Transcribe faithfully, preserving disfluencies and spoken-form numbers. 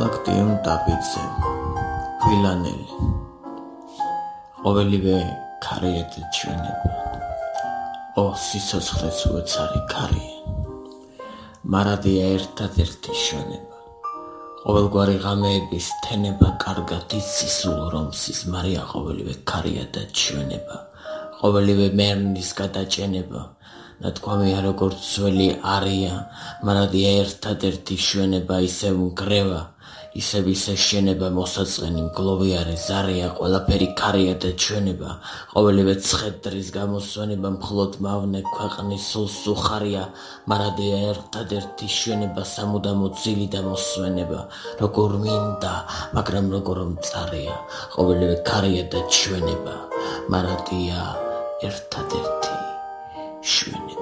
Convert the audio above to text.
ქალაქ ტაბიძე, ვილანელი, ყოველივე ქარია და ჩვენება, ო სიცოცხლეც უეცარი ქარია, მარადია ერთადერთი შონება, ყოველგვარი ღამეების თენება კარგად იცის სულ რომსის მარია, ყოველივე ქარია და ჩვენება, ყოველივე მერნის გადაჭენება, ნათქვამია როგორც ძველი არია, მარადია ერთადერთი შვენება, ისევ მგრევა, ისევ ისე შენება, მოსაწყენი მგლოვიარე ზარია, ყველაფერი ქარია და ჩვენება, ყოველივე ცხედრის გამოსვენება, მხოლოდ მავნე ქვეყნის სულ სუხარია, მარადია ერთადერთი შვენება, სამუდამო ძილი და მოსვენება, როგორ მინდა, მაგრამ როგორ მწარია, ყოველივე ქარია და ჩვენება, მარადია ერთადერთი შვენება.